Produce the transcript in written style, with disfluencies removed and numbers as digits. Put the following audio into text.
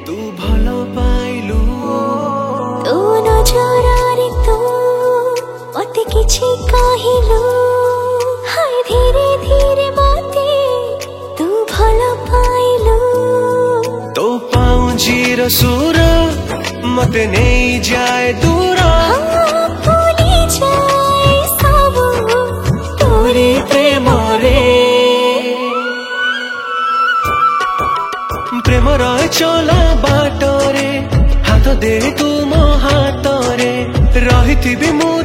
तू भल पाइलु तू नजरारे तू मते किछि कहिलु हाय धीरे धीरे मते तू भल पाइलु तो पाउंजीर सुर मते नहीं जाए दूर भूली जाए सब तोरी प्रेम रे प्रेम रहे चला बाटरे हाथ दे तू मो हाथ रे रही थी भी